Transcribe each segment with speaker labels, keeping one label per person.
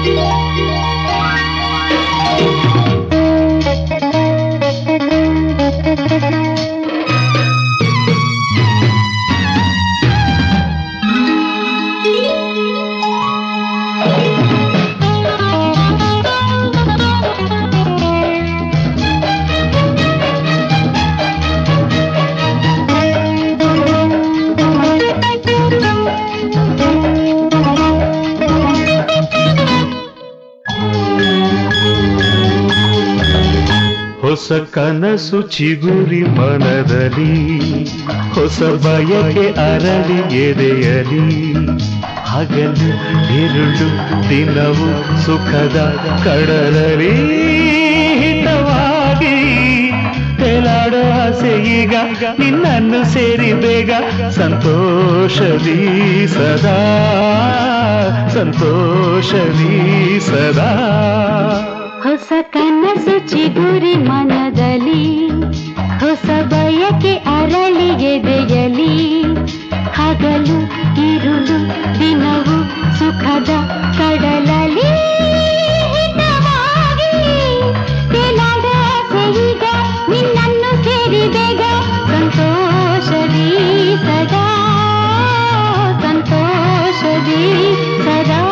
Speaker 1: ಹೊಸ ಕನಸು ಚಿಗುರಿ ಮನದಲ್ಲಿ, ಹೊಸ ಬಯಕೆ ಅರಳಿ ಎದೆಯಲಿ. ಹಗಲು ഇരുಳು ದಿನವು ಸುಖದ ಕಡಲಲಿ ಹಿತವಾಗಿ ತೇಲಾಡೋ ಆಸೆ ಈಗ ನಿನ್ನನ್ನು ಸೇರಿ ಬೇಗ. ಸಂತೋಷದಿ ಸದಾ, ಸಂತೋಷದಿ ಸದಾ.
Speaker 2: ಹೊಸ ಕನಸು ಚಿಗುರಿ ಮನದಲ್ಲಿ, ಹೊಸ ಬಯಕೆ ಅರಳಿ ಎದೆಯಲಿ. ಹಗಲು ഇരുಳು ದಿನವು ಸುಖದ ಕಡಲಲಿ ಹಿತವಾಗಿ ತೇಲಾಡ ಆಸೆ ಈಗ ನಿನ್ನನ್ನು ಸೇರಿ ಬೇಗ. ಸಂತೋಷದಿ ಸದಾ, ಸಂತೋಷದಿ ಸದಾ.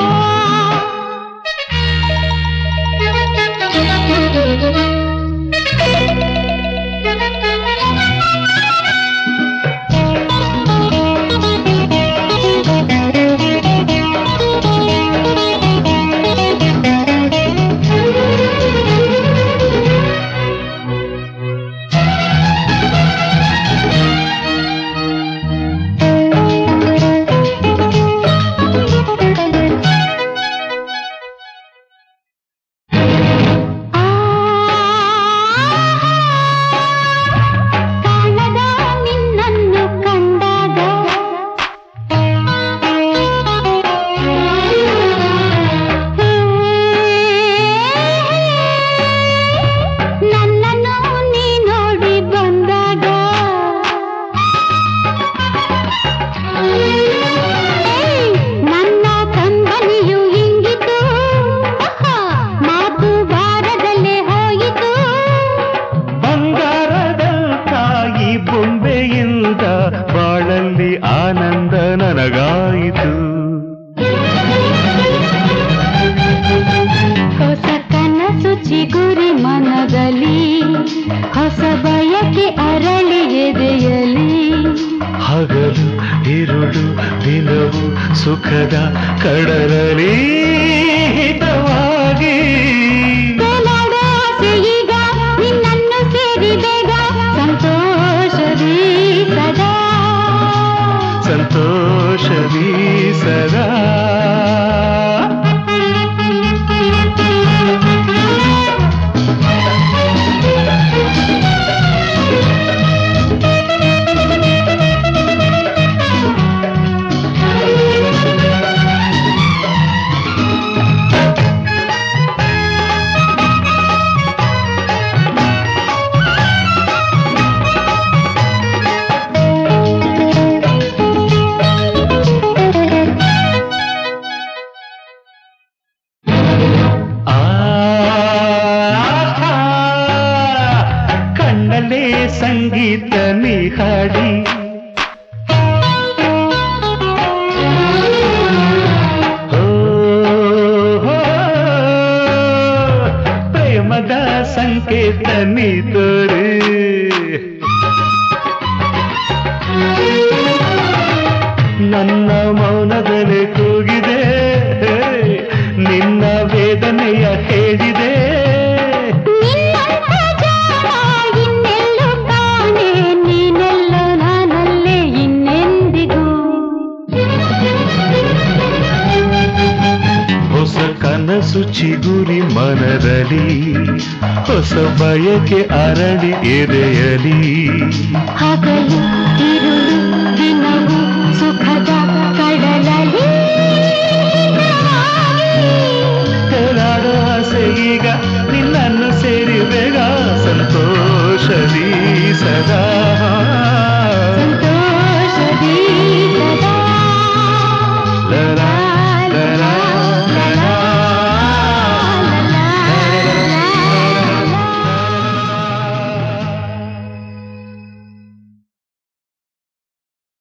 Speaker 1: ಬಾಳಲ್ಲಿ ಆನಂದ ನನಗಾಯಿತು.
Speaker 2: ಹೊಸ ಕನಸು ಚಿಗುರಿ ಮನದಲ್ಲಿ, ಹೊಸ ಬಯಕೆ ಅರಳಿ ಎದೆಯಲಿ.
Speaker 1: ಹಗಲು ഇരുಳು ದಿನವು ಸುಖದ ಕಡಲಲಿ ಹಿತವಾಗಿ
Speaker 2: ತೇಲಾಡ ಆಸೆ ಈಗ ನಿನ್ನನ್ನು ಸೇರಿ ಬೇಗ. ಸಂತೋಷದಿ ಸದಾ,
Speaker 1: ಸಂತೋಷದಿ ಸದಾ. ಸಂಗೀತ ನೀ ಹಾಡಿ ಪ್ರೇಮದ ಸಂಕೇತ ನೀ ತೋರಿ. ನನ್ನ ಮೌನದಲ್ಲಿ ಕೂಗಿದೆ, ನಿನ್ನ ವೇದನೆಯ ಹೇಳಿದೆ. ಕನಸು ಚಿಗುರಿ ಮನದಲ್ಲಿ, ಹೊಸ ಬಯಕೆ ಅರಳಿ ಎದೆಯಲಿ.
Speaker 2: ಹಗಲು